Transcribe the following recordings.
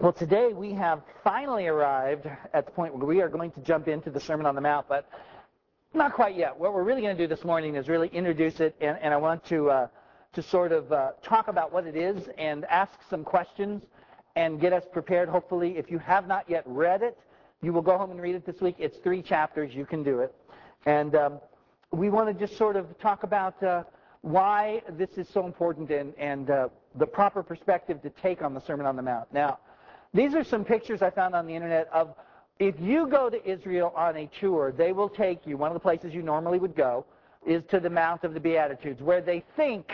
Well, today we have finally arrived at the point where we are going to jump into the Sermon on the Mount, but not quite yet. What we're really going to do this morning is really introduce it, and I want to sort of talk about what it is and ask some questions and get us prepared. Hopefully, if you have not yet read it, you will go home and read it this week. It's 3 chapters. You can do it. And we want to just sort of talk about why this is so important and the proper perspective to take on the Sermon on the Mount. Now, these are some pictures I found on the internet of if you go to Israel on a tour, they will take you, one of the places you normally would go is to the Mount of the Beatitudes, where they think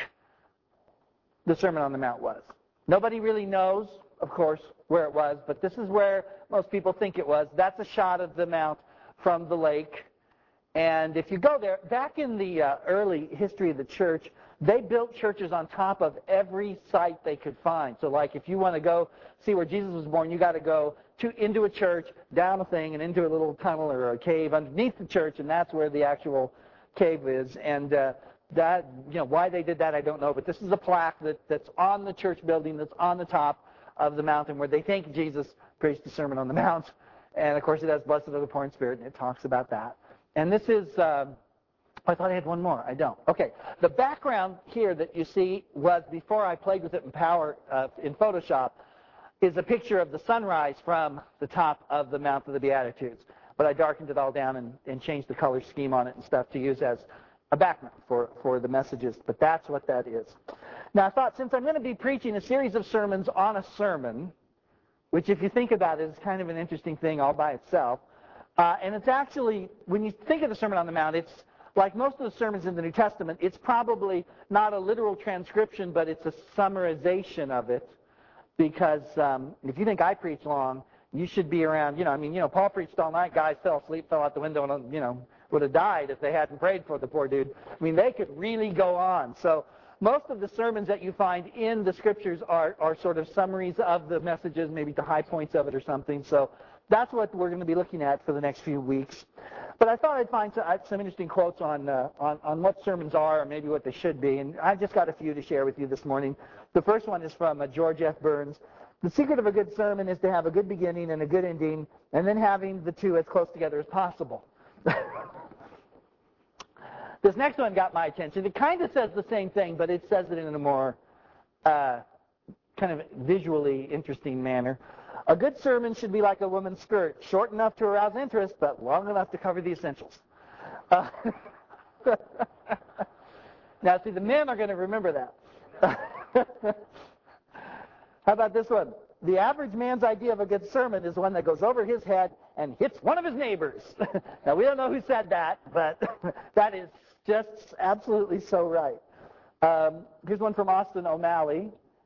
the Sermon on the Mount was. Nobody really knows, of course, where it was, but this is where most people think it was. That's a shot of the Mount from the lake. And if you go there, back in the early history of the church, they built churches on top of every site they could find. So like if you want to go see where Jesus was born, you got to go into a church, down a thing, and into a little tunnel or a cave underneath the church, and that's where the actual cave is. And that, why they did that, I don't know. But this is a plaque that's on the church building that's on the top of the mountain where they think Jesus preached the Sermon on the Mount. And, of course, it has Blessed are the poor in spirit, and it talks about that. And this is... I thought I had one more. I don't. Okay. The background here that you see was, before I played with it in Photoshop, is a picture of the sunrise from the top of the Mount of the Beatitudes. But I darkened it all down and changed the color scheme on it and stuff to use as a background for the messages. But that's what that is. Now, I thought, since I'm going to be preaching a series of sermons on a sermon, which if you think about it is kind of an interesting thing all by itself, and it's actually, when you think of the Sermon on the Mount, it's like most of the sermons in the New Testament, it's probably not a literal transcription, but it's a summarization of it. Because if you think I preach long, you should be around, Paul preached all night, guys fell asleep, fell out the window, and, would have died if they hadn't prayed for the poor dude. I mean, they could really go on. So most of the sermons that you find in the Scriptures are sort of summaries of the messages, maybe the high points of it or something. So that's what we're going to be looking at for the next few weeks. But I thought I'd find some interesting quotes on what sermons are, or maybe what they should be. And I've just got a few to share with you this morning. The first one is from George F. Burns. The secret of a good sermon is to have a good beginning and a good ending, and then having the two as close together as possible. This next one got my attention. It kind of says the same thing, but it says it in a more kind of visually interesting manner. A good sermon should be like a woman's skirt, short enough to arouse interest, but long enough to cover the essentials. Now, see, the men are going to remember that. How about this one? The average man's idea of a good sermon is one that goes over his head and hits one of his neighbors. Now, we don't know who said that, but that is just absolutely so right. Here's one from Austin O'Malley.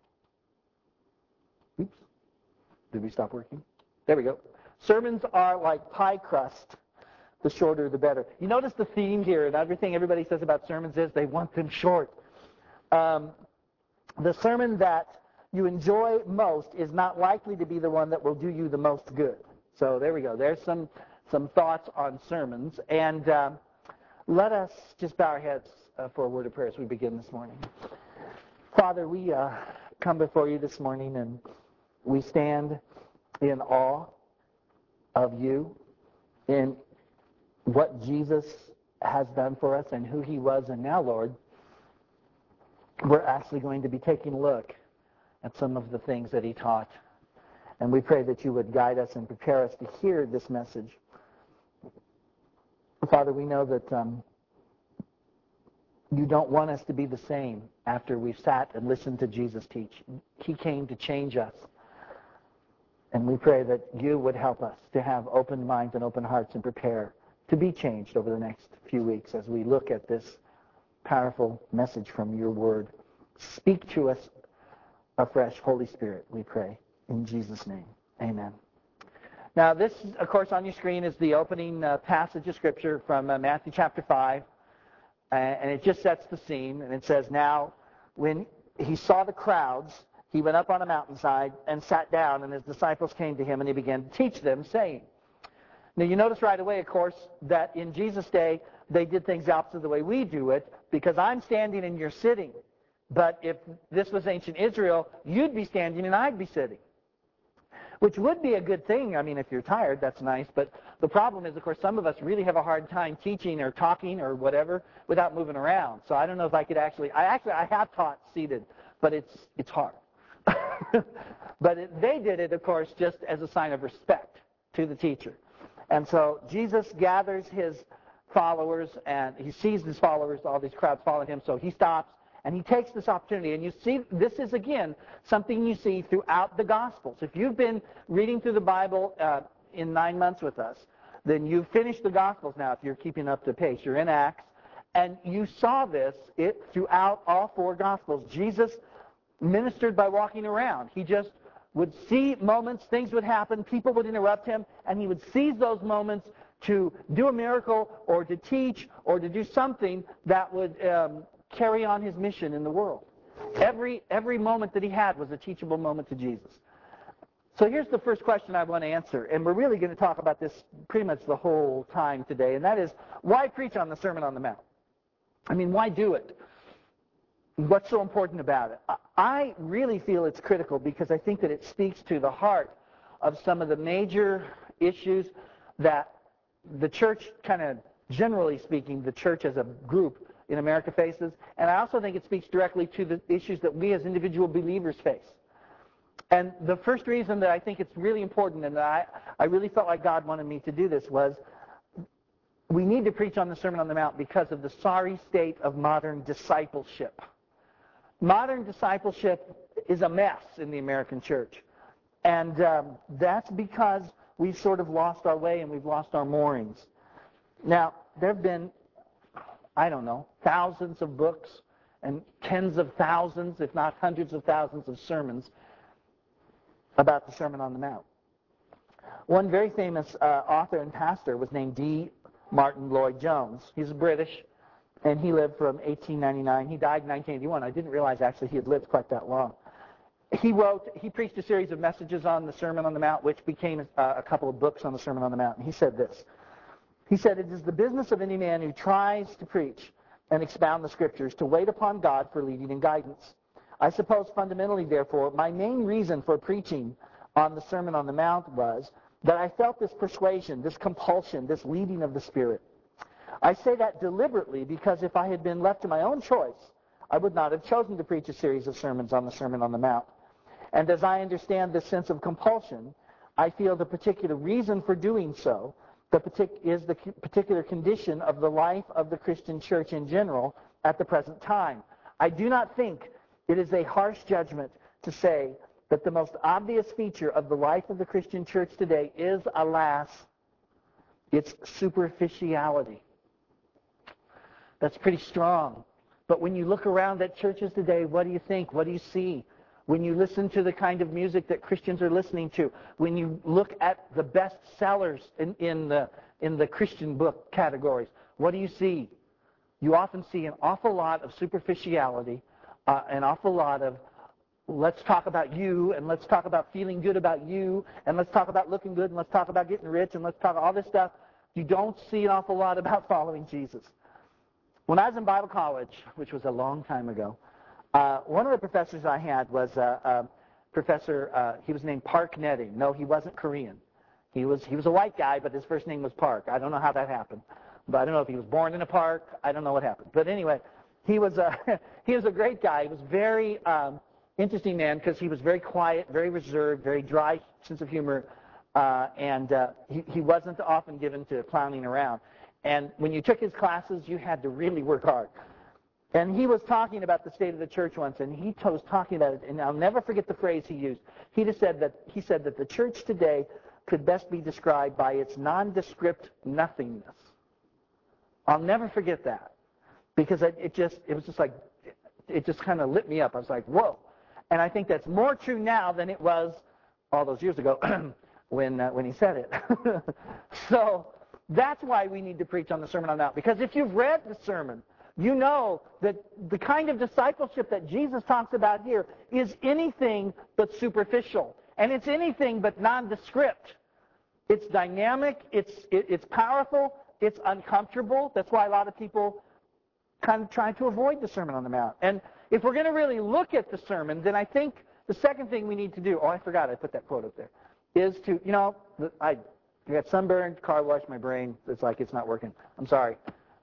Oops. Did we stop working? There we go. Sermons are like pie crust. The shorter, the better. You notice the theme here, and everything everybody says about sermons is they want them short. The sermon that you enjoy most is not likely to be the one that will do you the most good. So there we go. There's some thoughts on sermons. And let us just bow our heads for a word of prayer as we begin this morning. Father, we come before you this morning, and we stand in awe of you, in what Jesus has done for us and who he was. And now, Lord, we're actually going to be taking a look at some of the things that he taught. And we pray that you would guide us and prepare us to hear this message. Father, we know that you don't want us to be the same after we've sat and listened to Jesus teach. He came to change us. And we pray that you would help us to have open minds and open hearts and prepare to be changed over the next few weeks as we look at this powerful message from your word. Speak to us afresh, Holy Spirit, we pray. In Jesus' name, amen. Now this, of course, on your screen is the opening passage of Scripture from Matthew chapter 5. And it just sets the scene. And it says, now, when he saw the crowds, he went up on a mountainside and sat down, and his disciples came to him, and he began to teach them, saying. Now, you notice right away, of course, that in Jesus' day, they did things the opposite of the way we do it, because I'm standing and you're sitting. But if this was ancient Israel, you'd be standing and I'd be sitting. which would be a good thing. I mean, if you're tired, that's nice. But the problem is, of course, some of us really have a hard time teaching or talking or whatever without moving around. So I don't know if I could actually I have taught seated, but it's hard. But they did it, of course, just as a sign of respect to the teacher. And so Jesus gathers his followers, and he sees his followers, all these crowds following him, so he stops, and he takes this opportunity. And you see, this is, again, something you see throughout the Gospels. If you've been reading through the Bible in 9 months with us, then you've finished the Gospels now if you're keeping up to pace. You're in Acts, and you saw this throughout all 4 Gospels. Jesus ministered by walking around. He just would see moments, things would happen, people would interrupt him, and he would seize those moments to do a miracle or to teach or to do something that would carry on his mission in the world. Every moment that he had was a teachable moment to Jesus. So here's the first question I want to answer, and we're really going to talk about this pretty much the whole time today, and that is, why preach on the Sermon on the Mount? I mean, why do it? What's so important about it? I really feel it's critical because I think that it speaks to the heart of some of the major issues that the church, kind of generally speaking, the church as a group in America faces. And I also think it speaks directly to the issues that we as individual believers face. And the first reason that I think it's really important and that I really felt like God wanted me to do this was we need to preach on the Sermon on the Mount because of the sorry state of modern discipleship. Modern discipleship is a mess in the American church. And that's because we've sort of lost our way and we've lost our moorings. Now, there have been, I don't know, thousands of books and tens of thousands, if not hundreds of thousands of sermons about the Sermon on the Mount. One very famous author and pastor was named D. Martin Lloyd-Jones. He's British, and he lived from 1899. He died in 1981. I didn't realize, actually, he had lived quite that long. He preached a series of messages on the Sermon on the Mount, which became a couple of books on the Sermon on the Mount. And he said this. He said, "It is the business of any man who tries to preach and expound the Scriptures to wait upon God for leading and guidance. I suppose fundamentally, therefore, my main reason for preaching on the Sermon on the Mount was that I felt this persuasion, this compulsion, this leading of the Spirit. I say that deliberately because if I had been left to my own choice, I would not have chosen to preach a series of sermons on the Sermon on the Mount. And as I understand this sense of compulsion, I feel the particular reason for doing so is the particular condition of the life of the Christian church in general at the present time. I do not think it is a harsh judgment to say that the most obvious feature of the life of the Christian church today is, alas, its superficiality." That's pretty strong. But when you look around at churches today, what do you think? What do you see? When you listen to the kind of music that Christians are listening to, when you look at the best sellers in the Christian book categories, what do you see? You often see an awful lot of superficiality, an awful lot of let's talk about you, and let's talk about feeling good about you, and let's talk about looking good, and let's talk about getting rich, and let's talk all this stuff. You don't see an awful lot about following Jesus. When I was in Bible college, which was a long time ago, one of the professors I had was a professor, he was named Park Netting. No, he wasn't Korean. He was a white guy, but his first name was Park. I don't know how that happened. But I don't know if he was born in a park. I don't know what happened. But anyway, he was a great guy. He was very interesting man because he was very quiet, very reserved, very dry sense of humor, and he wasn't often given to clowning around. And when you took his classes, you had to really work hard. And he was talking about the state of the church once, and he was talking about it, and I'll never forget the phrase he used. He said that the church today could best be described by its nondescript nothingness. I'll never forget that, because it just kind of lit me up. I was like, whoa. And I think that's more true now than it was all those years ago when he said it. So that's why we need to preach on the Sermon on the Mount, because if you've read the sermon, you know that the kind of discipleship that Jesus talks about here is anything but superficial, and it's anything but nondescript. It's dynamic, it's powerful, it's uncomfortable. That's why a lot of people kind of try to avoid the Sermon on the Mount. And if we're going to really look at the sermon, then I think the second thing we need to do, I forgot I put that quote up there. is to, I got sunburned, car washed my brain. It's like it's not working. I'm sorry.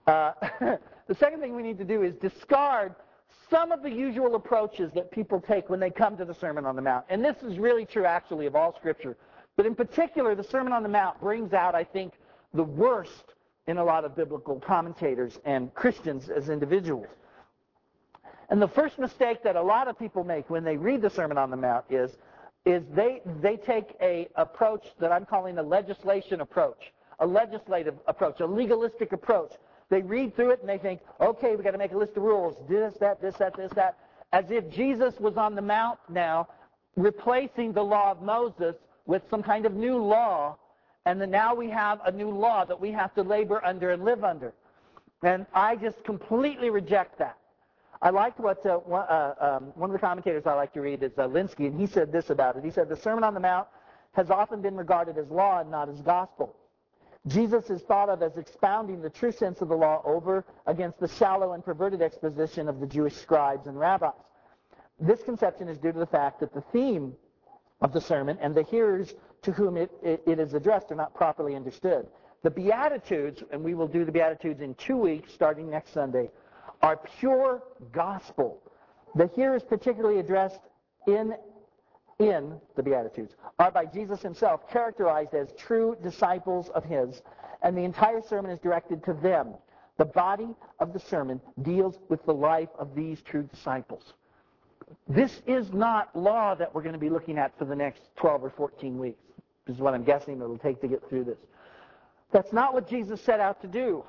The second thing we need to do is discard some of the usual approaches that people take when they come to the Sermon on the Mount. And this is really true, actually, of all Scripture. But in particular, the Sermon on the Mount brings out, I think, the worst in a lot of biblical commentators and Christians as individuals. And the first mistake that a lot of people make when they read the Sermon on the Mount is they take a approach that I'm calling a legislation approach, a legislative approach, a legalistic approach. They read through it and they think, okay, we've got to make a list of rules, this, that, this, that, this, that, as if Jesus was on the Mount now, replacing the law of Moses with some kind of new law, and then now we have a new law that we have to labor under and live under. And I just completely reject that. I liked what one of the commentators I like to read is Linsky, and he said this about it. He said, the Sermon on the Mount has often been regarded as law and not as gospel. Jesus is thought of as expounding the true sense of the law over against the shallow and perverted exposition of the Jewish scribes and rabbis. This conception is due to the fact that the theme of the sermon and the hearers to whom it is addressed are not properly understood. The Beatitudes, and we will do the Beatitudes in 2 weeks starting next Sunday, are pure gospel. The hearers particularly addressed in the Beatitudes are by Jesus himself characterized as true disciples of his, and the entire sermon is directed to them. The body of the sermon deals with the life of these true disciples. This is not law that we're going to be looking at for the next 12 or 14 weeks. This is what I'm guessing it'll take to get through this. That's not what Jesus set out to do.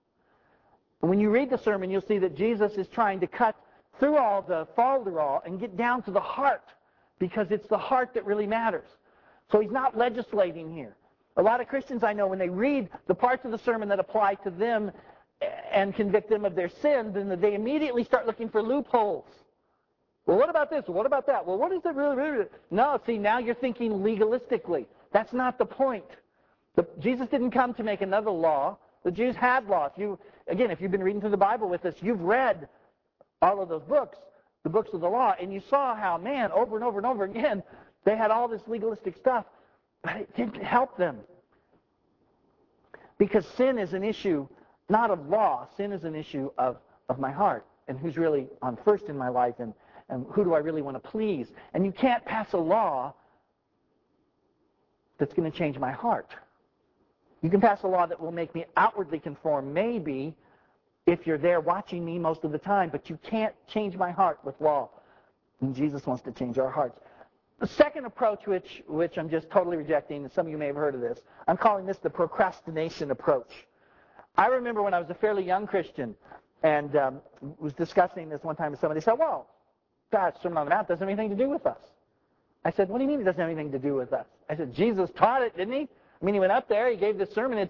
When you read the sermon, you'll see that Jesus is trying to cut through all the falderall and get down to the heart, because it's the heart that really matters. So he's not legislating here. A lot of Christians I know, when they read the parts of the sermon that apply to them and convict them of their sin, then they immediately start looking for loopholes. Well, what about this? Well, what about that? Well, what is it really? No, see, now you're thinking legalistically. That's not the point. Jesus didn't come to make another law. The Jews had law. If you've been reading through the Bible with us, you've read all of those books, the books of the law, and you saw how, man, over and over and over again, they had all this legalistic stuff, but it didn't help them. Because sin is an issue not of law. Sin is an issue of my heart and who's really on first in my life and who do I really want to please. And you can't pass a law that's going to change my heart. You can pass a law that will make me outwardly conform, maybe, if you're there watching me most of the time, but you can't change my heart with law. And Jesus wants to change our hearts. The second approach, which I'm just totally rejecting, and some of you may have heard of this, I'm calling this the procrastination approach. I remember when I was a fairly young Christian and was discussing this one time with somebody. They said, well, gosh, Sermon on the Mount doesn't have anything to do with us. I said, what do you mean it doesn't have anything to do with us? I said, Jesus taught it, didn't he? I mean, he went up there, he gave this sermon.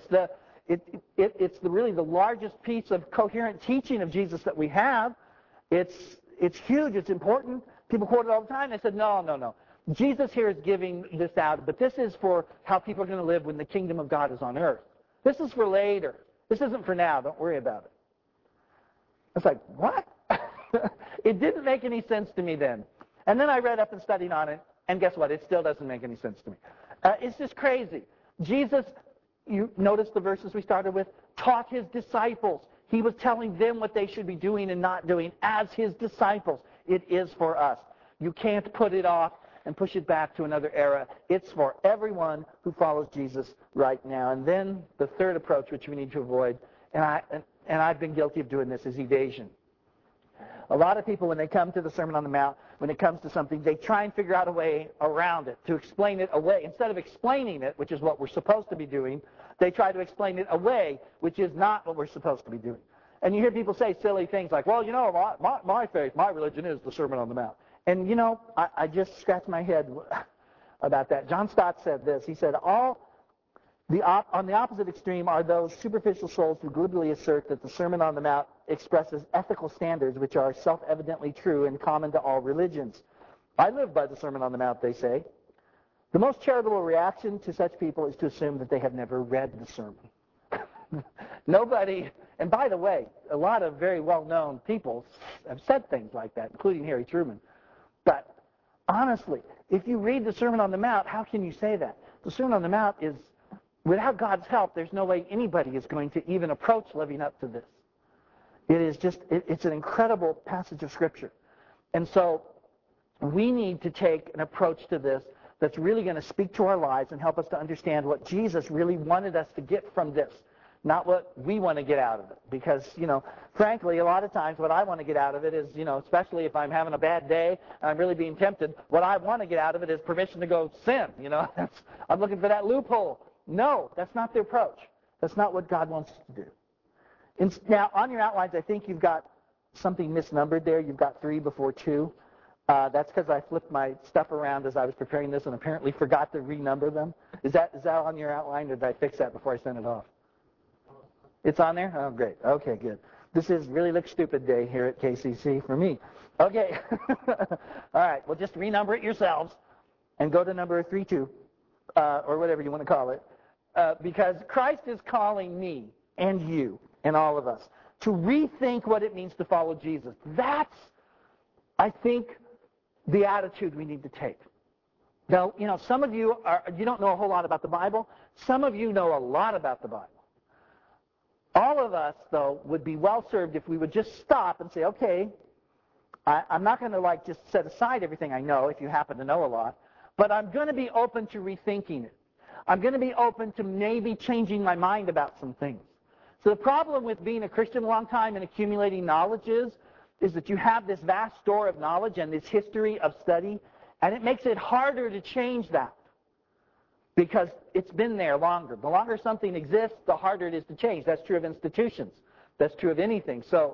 It's really the largest piece of coherent teaching of Jesus that we have. It's huge, it's important. People quote it all the time. I said, no. Jesus here is giving this out, but this is for how people are going to live when the kingdom of God is on earth. This is for later. This isn't for now. Don't worry about it. I was like, what? It didn't make any sense to me then. And then I read up and studied on it, and guess what? It still doesn't make any sense to me. It's just crazy. Jesus, you notice the verses we started with, taught his disciples. He was telling them what they should be doing and not doing as his disciples. It is for us. You can't put it off and push it back to another era. It's for everyone who follows Jesus right now. And then the third approach, which we need to avoid, and I've been guilty of doing this, is evasion. A lot of people, when they come to the Sermon on the Mount, when it comes to something, they try and figure out a way around it, to explain it away. Instead of explaining it, which is what we're supposed to be doing, they try to explain it away, which is not what we're supposed to be doing. And you hear people say silly things like, well, my faith, my religion is the Sermon on the Mount. And, I just scratched my head about that. John Stott said this. He said, on the opposite extreme are those superficial souls who glibly assert that the Sermon on the Mount expresses ethical standards which are self-evidently true and common to all religions. I live by the Sermon on the Mount, they say. The most charitable reaction to such people is to assume that they have never read the sermon. Nobody, and by the way, a lot of very well-known people have said things like that, including Harry Truman. But honestly, if you read the Sermon on the Mount, how can you say that? The Sermon on the Mount is, without God's help, there's no way anybody is going to even approach living up to this. It is just, it's an incredible passage of Scripture. And so we need to take an approach to this that's really going to speak to our lives and help us to understand what Jesus really wanted us to get from this, not what we want to get out of it. Because, frankly, a lot of times what I want to get out of it is, especially if I'm having a bad day and I'm really being tempted, what I want to get out of it is permission to go sin. I'm looking for that loophole. No, that's not the approach. That's not what God wants us to do. Now, on your outlines, I think you've got something misnumbered there. You've got 3 before 2. That's because I flipped my stuff around as I was preparing this and apparently forgot to renumber them. Is that on your outline, or did I fix that before I sent it off? It's on there? Oh, great. Okay, good. This is really look stupid day here at KCC for me. Okay. All right. Well, just renumber it yourselves and go to number 32, or whatever you want to call it, because Christ is calling me and you and all of us to rethink what it means to follow Jesus. That's, I think, the attitude we need to take. Now, some of you don't know a whole lot about the Bible. Some of you know a lot about the Bible. All of us, though, would be well served if we would just stop and say, okay, I'm not going to just set aside everything I know if you happen to know a lot, but I'm going to be open to rethinking it. I'm going to be open to maybe changing my mind about some things. So the problem with being a Christian a long time and accumulating knowledge is that you have this vast store of knowledge and this history of study, and it makes it harder to change that because it's been there longer. The longer something exists, the harder it is to change. That's true of institutions. That's true of anything. So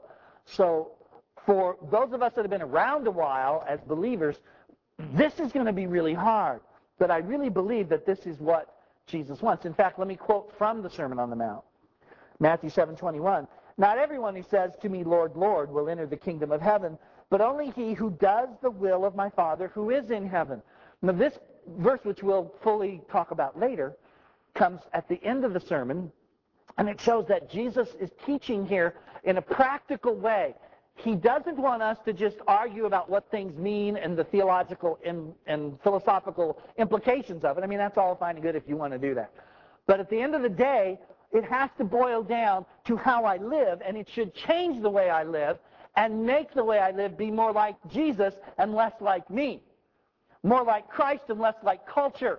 for those of us that have been around a while as believers, this is going to be really hard. But I really believe that this is what Jesus wants. In fact, let me quote from the Sermon on the Mount. Matthew 7:21. Not everyone who says to me, Lord, Lord, will enter the kingdom of heaven, but only he who does the will of my Father who is in heaven. Now this verse, which we'll fully talk about later, comes at the end of the sermon, and it shows that Jesus is teaching here in a practical way. He doesn't want us to just argue about what things mean and the theological and philosophical implications of it. I mean, that's all fine and good if you want to do that. But at the end of the day, it has to boil down to how I live, and it should change the way I live and make the way I live be more like Jesus and less like me. More like Christ and less like culture.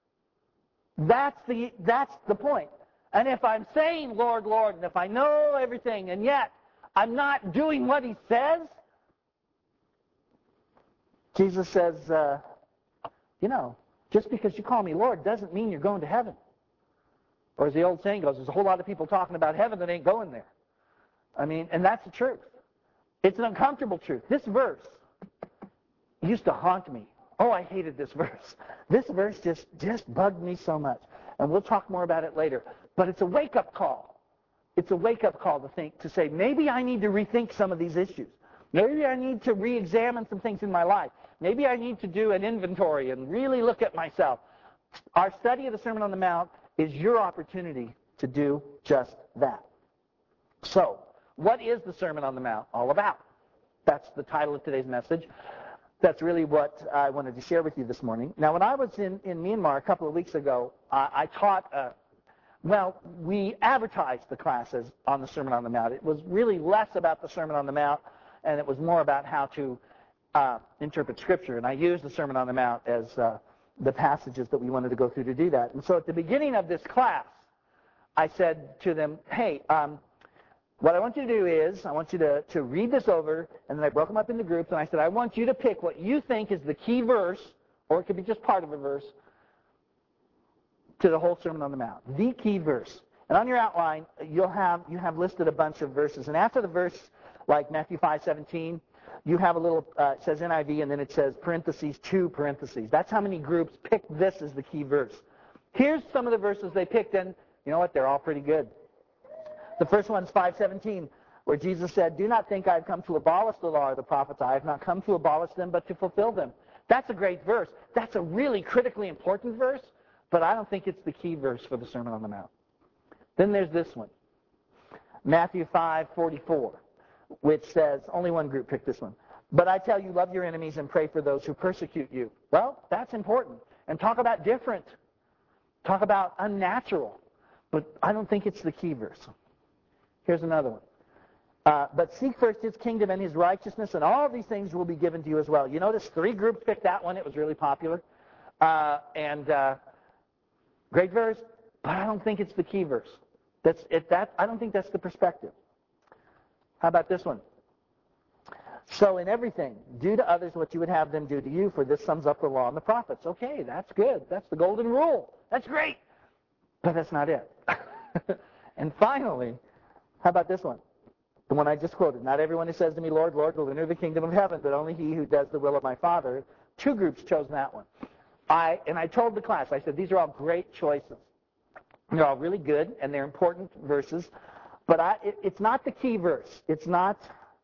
That's the point. And if I'm saying, Lord, Lord, and if I know everything, and yet I'm not doing what he says, Jesus says, just because you call me Lord doesn't mean you're going to heaven. Or as the old saying goes, there's a whole lot of people talking about heaven that ain't going there. I mean, and that's the truth. It's an uncomfortable truth. This verse used to haunt me. Oh, I hated this verse. This verse just bugged me so much. And we'll talk more about it later. But it's a wake-up call. It's a wake-up call to say, maybe I need to rethink some of these issues. Maybe I need to re-examine some things in my life. Maybe I need to do an inventory and really look at myself. Our study of the Sermon on the Mount is your opportunity to do just that. So, what is the Sermon on the Mount all about? That's the title of today's message. That's really what I wanted to share with you this morning. Now, when I was in Myanmar a couple of weeks ago, I taught, we advertised the classes on the Sermon on the Mount. It was really less about the Sermon on the Mount, and it was more about how to interpret Scripture. And I used the Sermon on the Mount as the passages that we wanted to go through to do that. And so at the beginning of this class, I said to them, hey, what I want you to do is I want you to read this over, and then I broke them up into groups, and I said I want you to pick what you think is the key verse, or it could be just part of a verse, to the whole Sermon on the Mount, the key verse. And on your outline, you have listed a bunch of verses, and after the verse, like Matthew 5:17, you have a little, it says NIV, and then it says parentheses, 2 parentheses. That's how many groups picked this as the key verse. Here's some of the verses they picked, and you know what? They're all pretty good. The first one's 5:17, where Jesus said, do not think I have come to abolish the law or the prophets. I have not come to abolish them, but to fulfill them. That's a great verse. That's a really critically important verse, but I don't think it's the key verse for the Sermon on the Mount. Then there's this one, Matthew 5:44. Which says, only one group picked this one. But I tell you, love your enemies and pray for those who persecute you. Well, that's important. And talk about different. Talk about unnatural. But I don't think it's the key verse. Here's another one. But seek first his kingdom and his righteousness, and all these things will be given to you as well. You notice 3 groups picked that one. It was really popular. Great verse, but I don't think it's the key verse. I don't think that's the perspective. How about this one? So in everything, do to others what you would have them do to you, for this sums up the law and the prophets. Okay, that's good. That's the golden rule. That's great. But that's not it. And finally, how about this one? The one I just quoted. Not everyone who says to me, Lord, Lord, will enter the kingdom of heaven, but only he who does the will of my Father. 2 groups chose that one. I told the class, I said, these are all great choices. They're all really good, and they're important verses. But it's not the key verse. It's not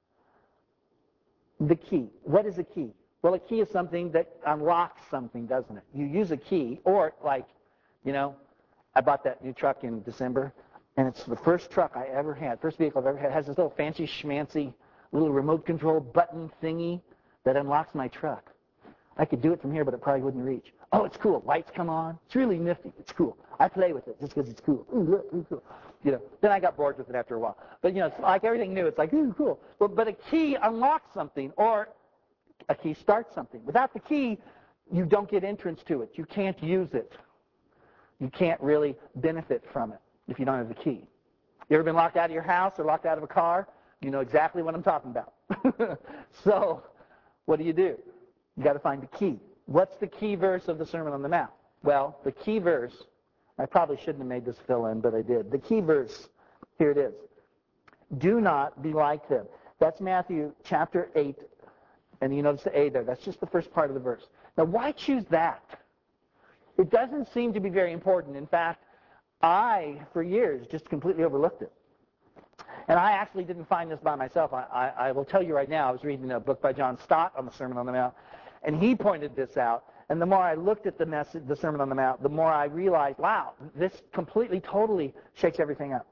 the key. What is a key? Well, a key is something that unlocks something, doesn't it? You use a key, or like, I bought that new truck in December, and it's the first truck I ever had, first vehicle I've ever had. It has this little fancy schmancy little remote control button thingy that unlocks my truck. I could do it from here, but it probably wouldn't reach. Oh, it's cool. Lights come on. It's really nifty. It's cool. I play with it just because it's cool. Ooh, look, ooh, cool. Then I got bored with it after a while. But, it's like everything new. It's like, ooh, cool. But a key unlocks something, or a key starts something. Without the key, you don't get entrance to it. You can't use it. You can't really benefit from it if you don't have the key. You ever been locked out of your house or locked out of a car? You know exactly what I'm talking about. So what do? You got to find the key. What's the key verse of the Sermon on the Mount? Well, the key verse, I probably shouldn't have made this fill in, but I did. The key verse, here it is. Do not be like them. That's Matthew chapter 8, and you notice the A there. That's just the first part of the verse. Now, why choose that? It doesn't seem to be very important. In fact, I, for years, just completely overlooked it. And I actually didn't find this by myself. I will tell you right now, I was reading a book by John Stott on the Sermon on the Mount, and he pointed this out. And the more I looked at the Sermon on the Mount, the more I realized, wow, this completely, totally shakes everything up.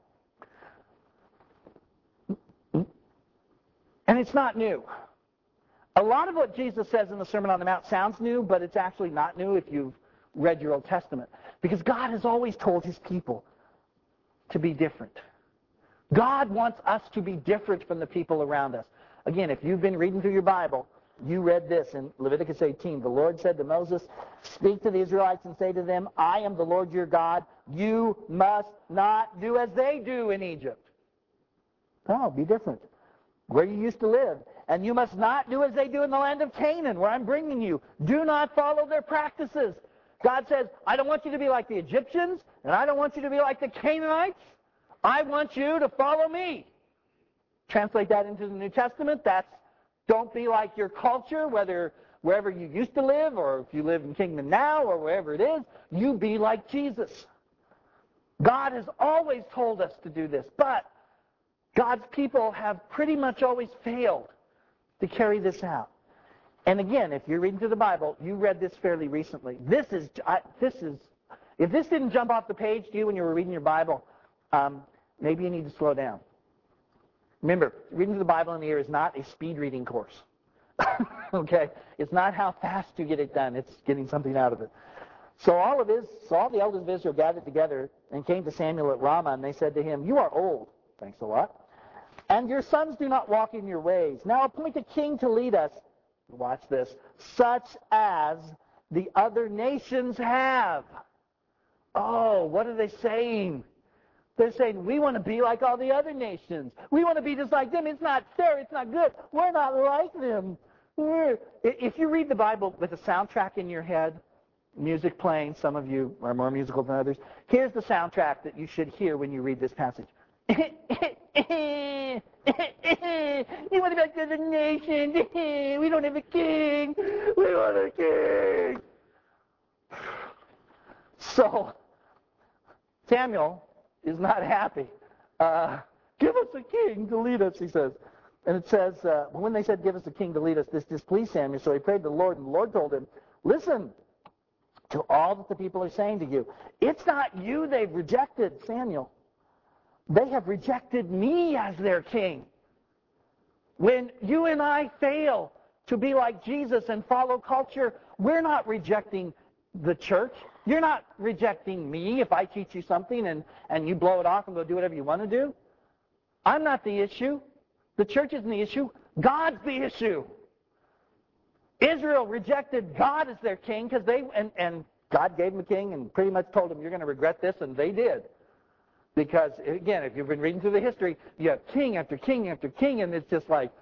And it's not new. A lot of what Jesus says in the Sermon on the Mount sounds new, but it's actually not new if you've read your Old Testament. Because God has always told his people to be different. God wants us to be different from the people around us. Again, if you've been reading through your Bible, you read this in Leviticus 18. The Lord said to Moses, speak to the Israelites and say to them, I am the Lord your God. You must not do as they do in Egypt. No, be different. Where you used to live. And you must not do as they do in the land of Canaan, where I'm bringing you. Do not follow their practices. God says, I don't want you to be like the Egyptians, and I don't want you to be like the Canaanites. I want you to follow me. Translate that into the New Testament. That's don't be like your culture, wherever you used to live, or if you live in Kingdom now, or wherever it is, you be like Jesus. God has always told us to do this, but God's people have pretty much always failed to carry this out. And again, if you're reading through the Bible, you read this fairly recently. If this didn't jump off the page to you when you were reading your Bible, maybe you need to slow down. Remember, reading through the Bible in a year is not a speed reading course. Okay? It's not how fast you get it done. It's getting something out of it. So all the elders of Israel gathered together and came to Samuel at Ramah, and they said to him, you are old. Thanks a lot. And your sons do not walk in your ways. Now appoint a king to lead us. Watch this. Such as the other nations have. Oh, what are they saying? They're saying, we want to be like all the other nations. We want to be just like them. It's not fair. It's not good. We're not like them. If you read the Bible with a soundtrack in your head, music playing, some of you are more musical than others, here's the soundtrack that you should hear when you read this passage. You want to be like the other nations. We don't have a king. We want a king. So, Samuel is not happy. Give us a king to lead us, he says. And it says, when they said, give us a king to lead us, this displeased Samuel. So he prayed to the Lord, and the Lord told him, listen to all that the people are saying to you. It's not you they've rejected, Samuel. They have rejected me as their king. When you and I fail to be like Jesus and follow culture. We're not rejecting the church. You're not rejecting me if I teach you something and you blow it off and go do whatever you want to do. I'm not the issue. The church isn't the issue. God's the issue. Israel rejected God as their king because and God gave them a king and pretty much told them, you're going to regret this, and they did. Because, again, if you've been reading through the history, you have king after king after king, and it's just like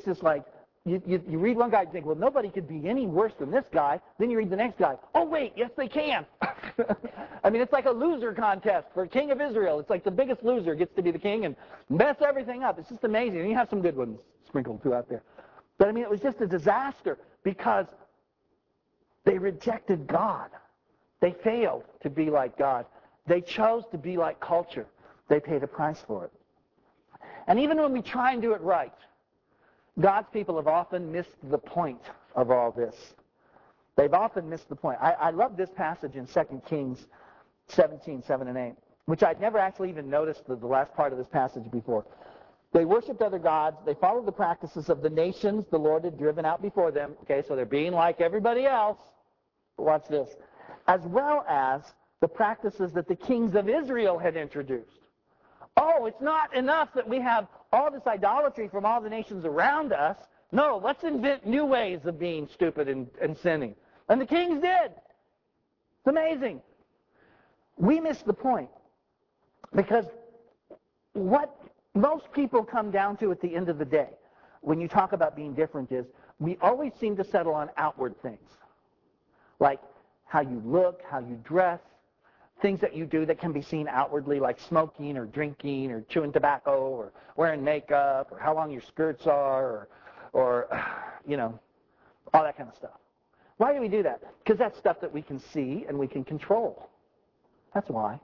you read one guy and think, well, nobody could be any worse than this guy. Then you read the next guy. Oh, wait, yes, they can. I mean, it's like a loser contest for king of Israel. It's like the biggest loser gets to be the king and mess everything up. It's just amazing. And you have some good ones sprinkled throughout there. But, I mean, it was just a disaster because they rejected God. They failed to be like God. They chose to be like culture. They paid a price for it. And even when we try and do it right, God's people have often missed the point of all this. They've often missed the point. I love this passage in 2 Kings 17, 7 and 8, which I'd never actually even noticed the last part of this passage before. They worshipped other gods. They followed the practices of the nations the Lord had driven out before them. Okay, so they're being like everybody else. Watch this. As well as the practices that the kings of Israel had introduced. Oh, it's not enough that we have all this idolatry from all the nations around us. No, let's invent new ways of being stupid and sinning. And the kings did. It's amazing. We miss the point. Because what most people come down to at the end of the day, when you talk about being different, is we always seem to settle on outward things. Like how you look, how you dress, things that you do that can be seen outwardly, like smoking or drinking or chewing tobacco or wearing makeup or how long your skirts are or you know, all that kind of stuff. Why do we do that? Because that's stuff that we can see and we can control. That's why.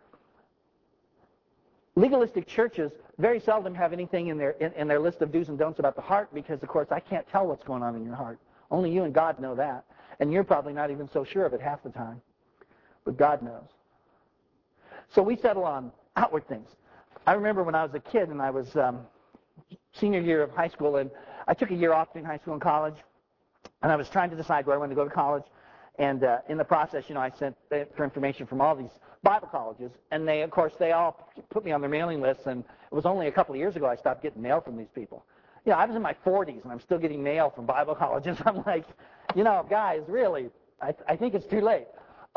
Legalistic churches very seldom have anything in their list of do's and don'ts about the heart because, of course, I can't tell what's going on in your heart. Only you and God know that. And you're probably not even so sure of it half the time. But God knows. So we settle on outward things. I remember when I was a kid and I was senior year of high school, and I took a year off between high school and college, and I was trying to decide where I wanted to go to college. And in the process, you know, I sent for information from all these Bible colleges, and they all put me on their mailing lists, and it was only a couple of years ago I stopped getting mail from these people. You know, I was in my 40s, and I'm still getting mail from Bible colleges. I'm like, you know, guys, really, I think it's too late.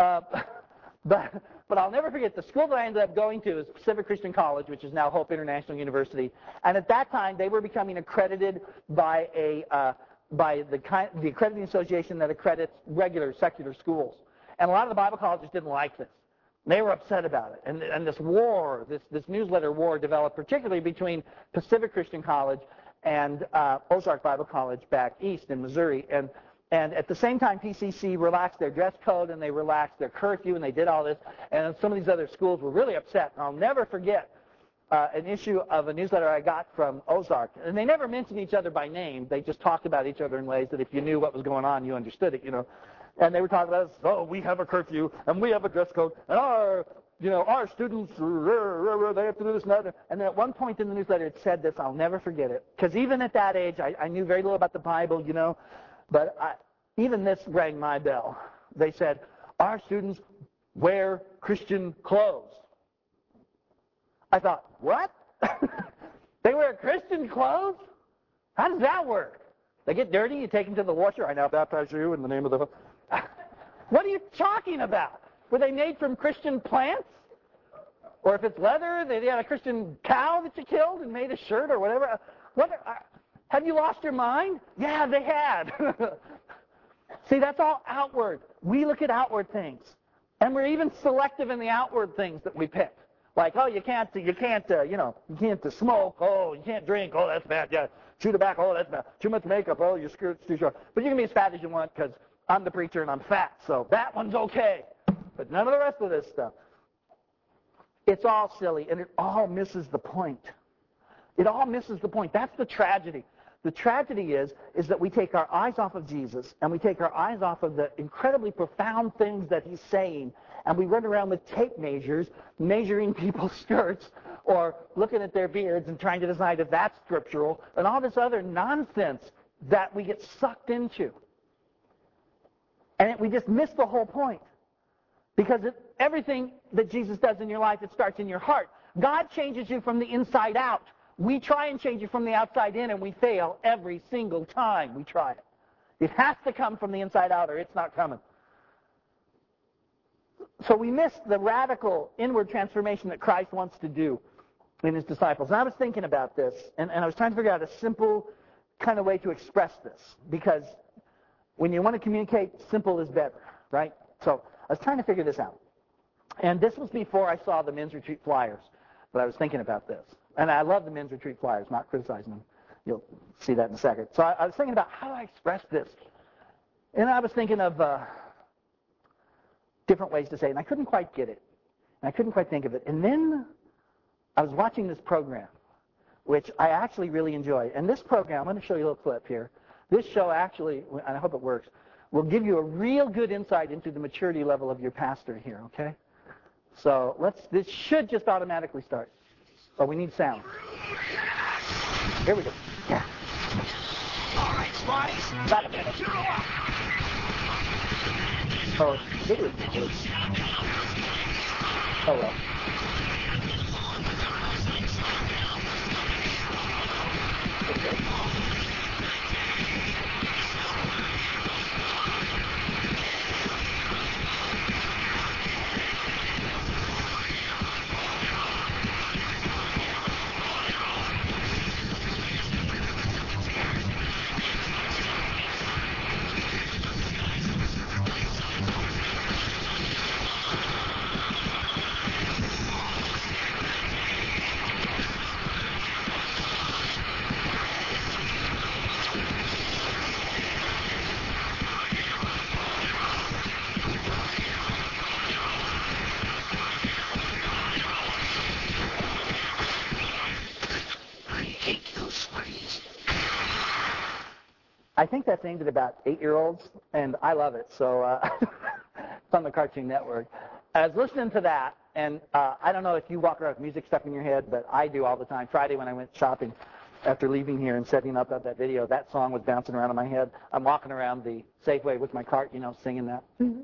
But I'll never forget, the school that I ended up going to is Pacific Christian College, which is now Hope International University. And at that time, they were becoming accredited by the accrediting association that accredits regular secular schools. And a lot of the Bible colleges didn't like this. They were upset about it. And this war, this newsletter war developed particularly between Pacific Christian College and Ozark Bible College back east in Missouri. And at the same time, PCC relaxed their dress code and they relaxed their curfew and they did all this. And some of these other schools were really upset. And I'll never forget an issue of a newsletter I got from Ozark. And they never mentioned each other by name. They just talked about each other in ways that if you knew what was going on, you understood it, you know. And they were talking about, oh, we have a curfew and we have a dress code and our students, they have to do this and that. And then at one point in the newsletter it said this, I'll never forget it. Because even at that age, I knew very little about the Bible, you know. But even this rang my bell. They said, our students wear Christian clothes. I thought, what? They wear Christian clothes? How does that work? They get dirty, you take them to the washer. I now baptize you in the name of the... What are you talking about? Were they made from Christian plants? Or if it's leather, they had a Christian cow that you killed and made a shirt or whatever. Have you lost your mind? Yeah, they had. See, that's all outward. We look at outward things. And we're even selective in the outward things that we pick. Like, oh, you can't smoke. Oh, you can't drink. Oh, that's bad. Yeah, chew tobacco. Oh, that's bad. Too much makeup. Oh, your skirt's too short. But you can be as fat as you want because I'm the preacher and I'm fat. So that one's okay. But none of the rest of this stuff. It's all silly, and it all misses the point. It all misses the point. That's the tragedy. The tragedy is that we take our eyes off of Jesus, and we take our eyes off of the incredibly profound things that he's saying, and we run around with tape measures, measuring people's skirts, or looking at their beards and trying to decide if that's scriptural, and all this other nonsense. that we get sucked into. And we just miss the whole point. Because everything that Jesus does in your life, it starts in your heart. God changes you from the inside out. We try and change you from the outside in, and we fail every single time we try it. It has to come from the inside out, or it's not coming. So we miss the radical inward transformation that Christ wants to do in his disciples. And I was thinking about this, and I was trying to figure out a simple kind of way to express this, because when you want to communicate, simple is better, right? So I was trying to figure this out. And this was before I saw the men's retreat flyers, but I was thinking about this. And I love the men's retreat flyers, not criticizing them. You'll see that in a second. So I was thinking about how do I express this? And I was thinking of different ways to say it, and I couldn't quite get it. And I couldn't quite think of it. And then I was watching this program, which I actually really enjoy. And this program, I'm going to show you a little clip here. This show actually, and I hope it works, will give you a real good insight into the maturity level of your pastor here, okay? So this should just automatically start. But we need sound. Here we go. Yeah. All right, Spotties. About a minute. Oh, it is. Oh, well. Okay. I think that's aimed at about 8-year-olds, and I love it. So it's on the Cartoon Network. I was listening to that, and I don't know if you walk around with music stuck in your head, but I do all the time. Friday when I went shopping after leaving here and setting up that video, that song was bouncing around in my head. I'm walking around the Safeway with my cart, singing that.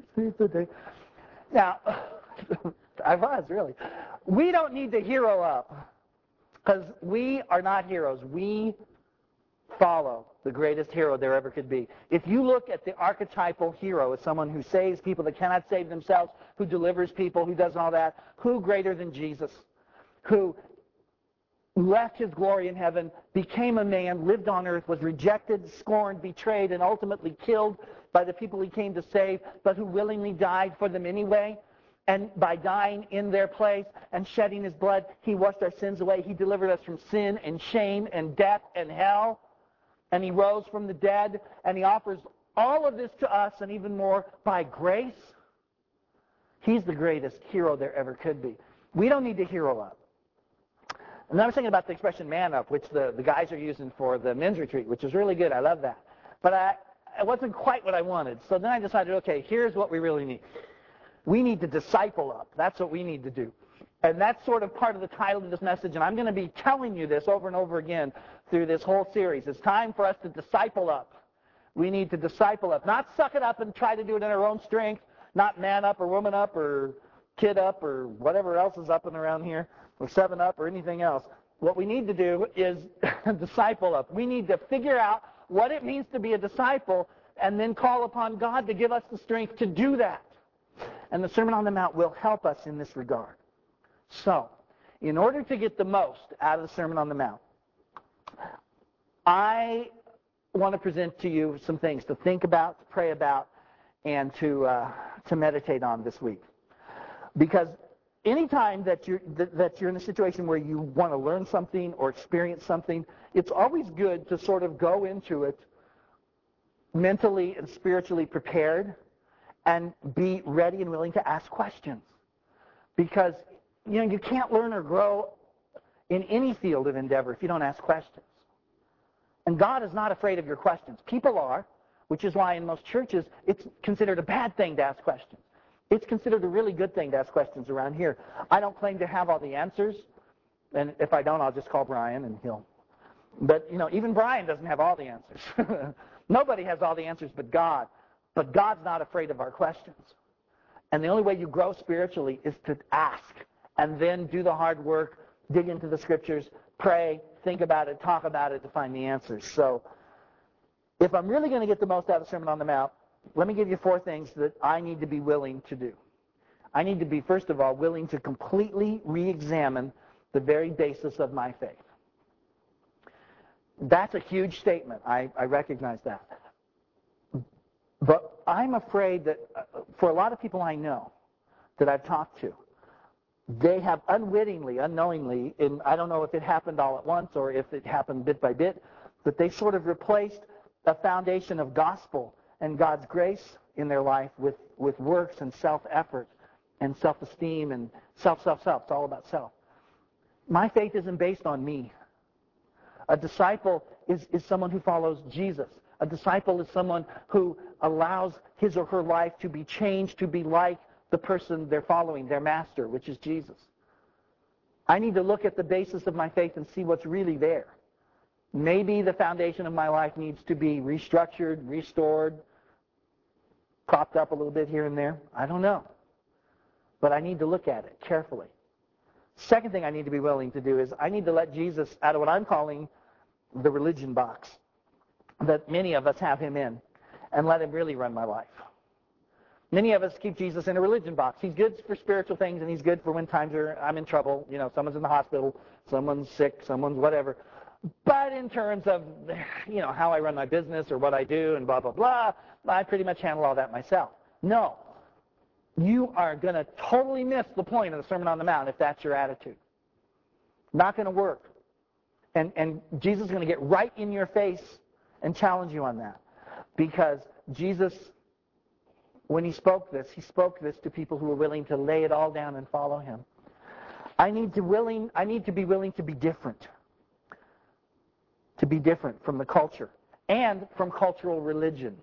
Now, I was, really. We don't need to hero up, because we are not heroes. We follow the greatest hero there ever could be. If you look at the archetypal hero as someone who saves people that cannot save themselves, who delivers people, who does all that, who greater than Jesus, who left his glory in heaven, became a man, lived on earth, was rejected, scorned, betrayed, and ultimately killed by the people he came to save, but who willingly died for them anyway. And by dying in their place and shedding his blood, he washed our sins away. He delivered us from sin and shame and death and hell. And he rose from the dead, and he offers all of this to us and even more by grace. He's the greatest hero there ever could be. We don't need to hero up. And I was thinking about the expression man up, which the guys are using for the men's retreat, which is really good. I love that. But it wasn't quite what I wanted. So then I decided, okay, here's what we really need. We need to disciple up. That's what we need to do. And that's sort of part of the title of this message, and I'm going to be telling you this over and over again through this whole series. It's time for us to disciple up. We need to disciple up. Not suck it up and try to do it in our own strength, not man up or woman up or kid up or whatever else is up and around here, or 7-Up or anything else. What we need to do is disciple up. We need to figure out what it means to be a disciple and then call upon God to give us the strength to do that. And the Sermon on the Mount will help us in this regard. So, in order to get the most out of the Sermon on the Mount, I want to present to you some things to think about, to pray about, and to meditate on this week. Because anytime that you're in a situation where you want to learn something or experience something, it's always good to sort of go into it mentally and spiritually prepared and be ready and willing to ask questions. Because you can't learn or grow in any field of endeavor if you don't ask questions. And God is not afraid of your questions. People are, which is why in most churches it's considered a bad thing to ask questions. It's considered a really good thing to ask questions around here. I don't claim to have all the answers, and if I don't, I'll just call Brian and he'll But, even Brian doesn't have all the answers. Nobody has all the answers but God. But God's not afraid of our questions. And the only way you grow spiritually is to ask and then do the hard work, dig into the scriptures, pray, think about it, talk about it to find the answers. So if I'm really going to get the most out of the Sermon on the Mount, let me give you 4 things that I need to be willing to do. I need to be, first of all, willing to completely re-examine the very basis of my faith. That's a huge statement. I recognize that. But I'm afraid that for a lot of people I know that I've talked to, they have unwittingly, unknowingly, and I don't know if it happened all at once or if it happened bit by bit, but they sort of replaced a foundation of gospel and God's grace in their life with works and self-effort and self-esteem and self. It's all about self. My faith isn't based on me. A disciple is someone who follows Jesus. A disciple is someone who allows his or her life to be changed to be like the person they're following, their master, which is Jesus. I need to look at the basis of my faith and see what's really there. Maybe the foundation of my life needs to be restructured, restored, propped up a little bit here and there. I don't know. But I need to look at it carefully. Second thing I need to be willing to do is I need to let Jesus out of what I'm calling the religion box that many of us have him in and let him really run my life. Many of us keep Jesus in a religion box. He's good for spiritual things and he's good for when I'm in trouble. Someone's in the hospital, someone's sick, someone's whatever. But in terms of, how I run my business or what I do and blah, blah, blah, I pretty much handle all that myself. No. You are going to totally miss the point of the Sermon on the Mount if that's your attitude. Not going to work. And Jesus is going to get right in your face and challenge you on that. Because Jesus, when he spoke this to people who were willing to lay it all down and follow him. I need to be willing to be different. To be different from the culture and from cultural religion.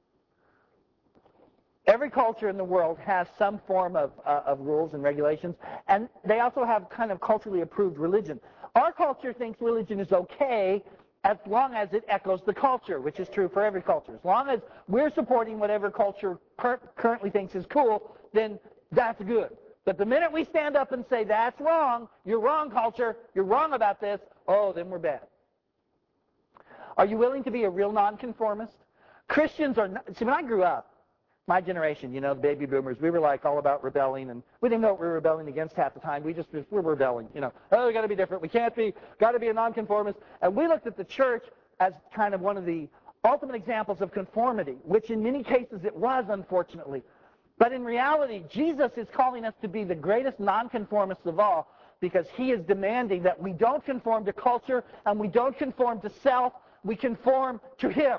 Every culture in the world has some form of rules and regulations, and they also have kind of culturally approved religion. Our culture thinks religion is okay as long as it echoes the culture, which is true for every culture. As long as we're supporting whatever culture currently thinks is cool, then that's good. But the minute we stand up and say, that's wrong, you're wrong, culture, you're wrong about this, then we're bad. Are you willing to be a real nonconformist? Christians are not, see, when I grew up, my generation, the baby boomers, we were like all about rebelling, and we didn't know what we were rebelling against half the time. We were rebelling, we got to be different. We can't be, got to be a nonconformist. And we looked at the church as kind of one of the ultimate examples of conformity, which in many cases it was, unfortunately. But in reality, Jesus is calling us to be the greatest nonconformists of all, because he is demanding that we don't conform to culture and we don't conform to self, we conform to him.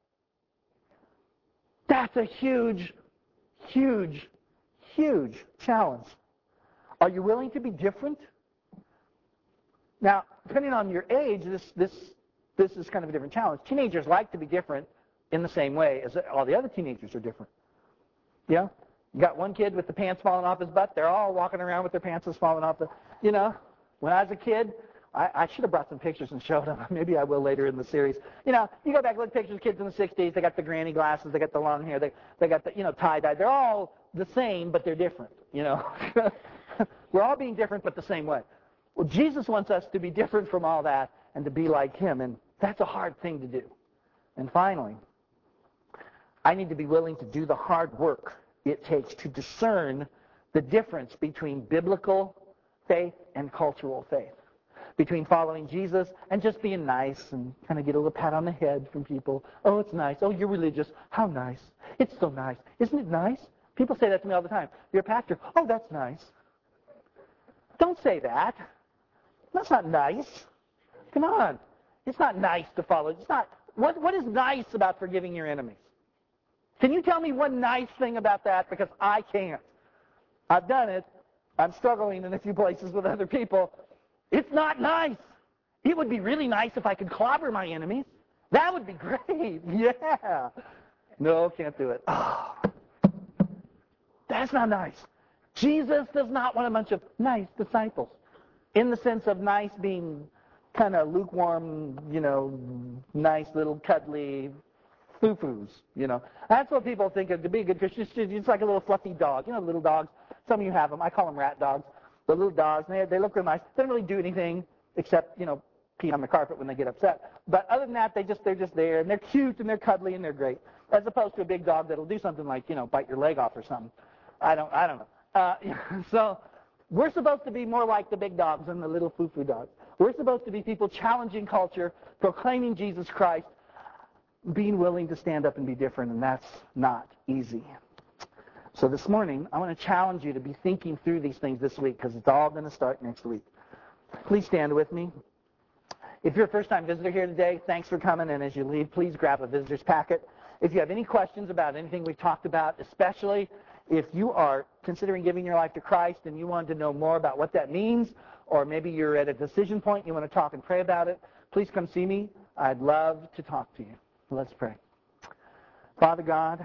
That's a huge, huge, huge challenge. Are you willing to be different? Now, depending on your age, this is kind of a different challenge. Teenagers like to be different in the same way as all the other teenagers are different. Yeah? You got one kid with the pants falling off his butt. They're all walking around with their pants falling off. When I was a kid, I should have brought some pictures and showed them. Maybe I will later in the series. You go back and look at pictures of kids in the 60s. They got the granny glasses. They got the long hair. They got the, tie-dye. They're all the same, but they're different, We're all being different, but the same way. Well, Jesus wants us to be different from all that and to be like him, and that's a hard thing to do. And finally, I need to be willing to do the hard work it takes to discern the difference between biblical faith and cultural faith. Between following Jesus and just being nice and kind of get a little pat on the head from people. Oh, it's nice. Oh, you're religious. How nice. It's so nice. Isn't it nice? People say that to me all the time. You're a pastor. Oh, that's nice. Don't say that. That's not nice. Come on. It's not nice to follow. It's not. What is nice about forgiving your enemies? Can you tell me one nice thing about that? Because I can't. I've done it. I'm struggling in a few places with other people. It's not nice. It would be really nice if I could clobber my enemies. That would be great. Yeah. No, can't do it. Oh, that's not nice. Jesus does not want a bunch of nice disciples. In the sense of nice being kind of lukewarm, nice little cuddly foo-foos, That's what people think of to be a good Christian. It's like a little fluffy dog. Little dogs. Some of you have them. I call them rat dogs. The little dogs, they look real nice. They don't really do anything except, pee on the carpet when they get upset. But other than that, they're just there, and they're cute, and they're cuddly, and they're great. As opposed to a big dog that'll do something like, bite your leg off or something. I don't know. So we're supposed to be more like the big dogs than the little foo-foo dogs. We're supposed to be people challenging culture, proclaiming Jesus Christ, being willing to stand up and be different, and that's not easy. So this morning, I want to challenge you to be thinking through these things this week, because it's all going to start next week. Please stand with me. If you're a first-time visitor here today, thanks for coming, and as you leave, please grab a visitor's packet. If you have any questions about anything we've talked about, especially if you are considering giving your life to Christ and you want to know more about what that means, or maybe you're at a decision point, you want to talk and pray about it, please come see me. I'd love to talk to you. Let's pray. Father God,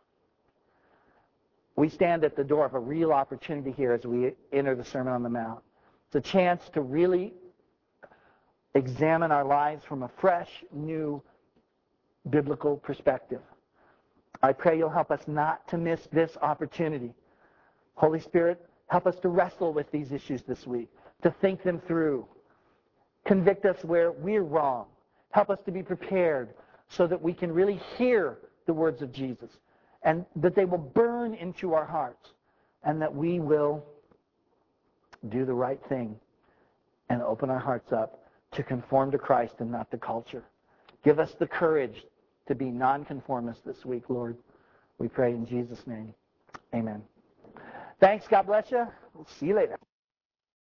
we stand at the door of a real opportunity here as we enter the Sermon on the Mount. It's a chance to really examine our lives from a fresh, new, biblical perspective. I pray you'll help us not to miss this opportunity. Holy Spirit, help us to wrestle with these issues this week, to think them through. Convict us where we're wrong. Help us to be prepared so that we can really hear the words of Jesus and that they will burn into our hearts and that we will do the right thing and open our hearts up to conform to Christ and not to culture. Give us the courage to be nonconformists this week, Lord. We pray in Jesus' name. Amen. Thanks. God bless you. We'll see you later.